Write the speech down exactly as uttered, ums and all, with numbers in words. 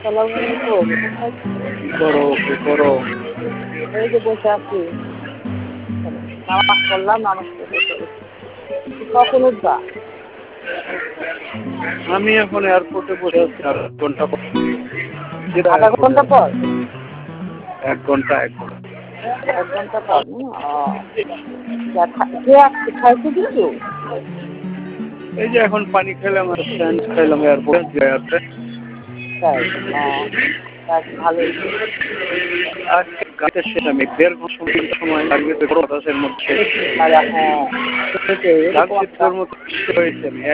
আসসালামু আলাইকুম। কোথায় করো কি করো? এই যে বসে আছি। নামাজ পড়লাম, নামাজ পড়ে বসে গেছি। কখন উঠবা? আমি এখন এয়ারপোর্টে বসে আছি আর এক ঘন্টা পর। আধা ঘন্টা পর? এক ঘন্টা এক ঘন্টা এক ঘন্টা পর কে আসছে? খাইছে কিছু? এই যে এখন পানি খেলাম আর স্যান্ডস খাইলাম এয়ারপোর্টে আছে। তাই তাই ভালোই। আজকে গাড়িতে শেষ আমি দেড় ঘন্টা সময় লাগবে বাতাসের মধ্যে। আর হ্যাঁ, সেটাই, এরকম একটা মতো হয়েছে আমি